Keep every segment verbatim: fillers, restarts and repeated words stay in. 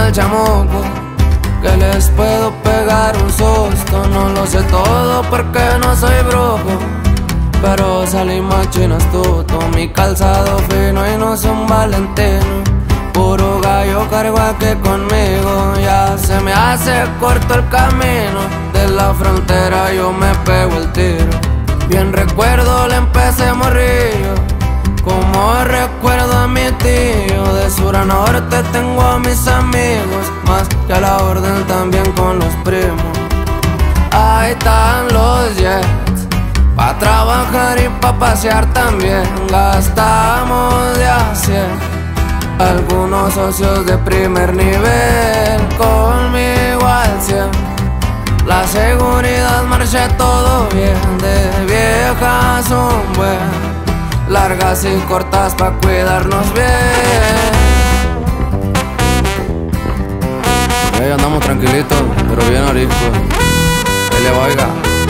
al chamuco, que les puedo pegar un susto. No lo sé todo porque no soy brujo, pero salí machín astuto. Mi calzado fino y no soy un Valentino, puro gallo cargo aquí conmigo. Ya se me hace corto el camino, de la frontera yo me pego el tiro. Bien recuerdo le empecé morrillo, como recuerdo a mi tío. De sur a norte tengo a mis amigos, más que a la orden también con los primos. Ahí están los jets, pa' trabajar y pa' pasear también. Gastamos de a cien, algunos socios de primer nivel, conmigo al cien. La seguridad marcha todo bien, de viejas un buen, largas y cortas pa' cuidarnos bien. Hey, andamos tranquilitos, pero bien arisco. Ahí le oiga.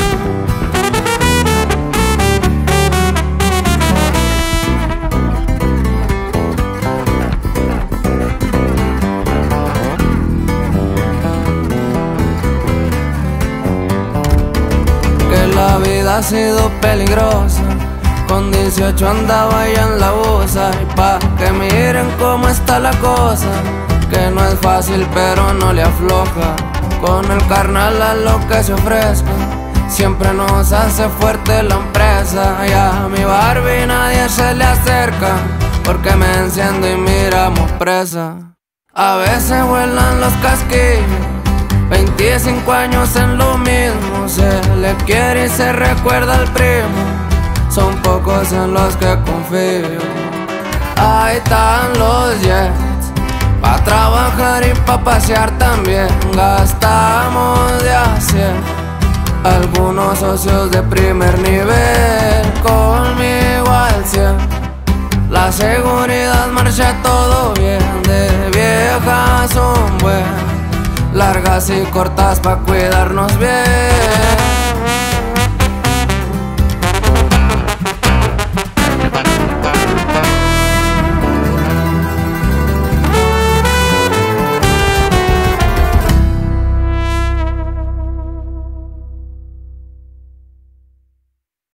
Que la vida ha sido peligrosa, con dieciocho andaba ya en la busa. Y pa' que miren cómo está la cosa, que no es fácil pero no le afloja. Con el carnal a lo que se ofrezca, siempre nos hace fuerte la empresa. Y a mi Barbie nadie se le acerca, porque me enciendo y miramos presa. A veces vuelan los casquillos, veinticinco años en lo mismo. Se le quiere y se recuerda al primo, son pocos en los que confío. Ahí están los jets, pa' trabajar y pa' pasear también. Gastamos de a cien, algunos socios de primer nivel, conmigo al cien. La seguridad marcha todo bien, de viejas un buen, largas y cortas pa' cuidarnos bien.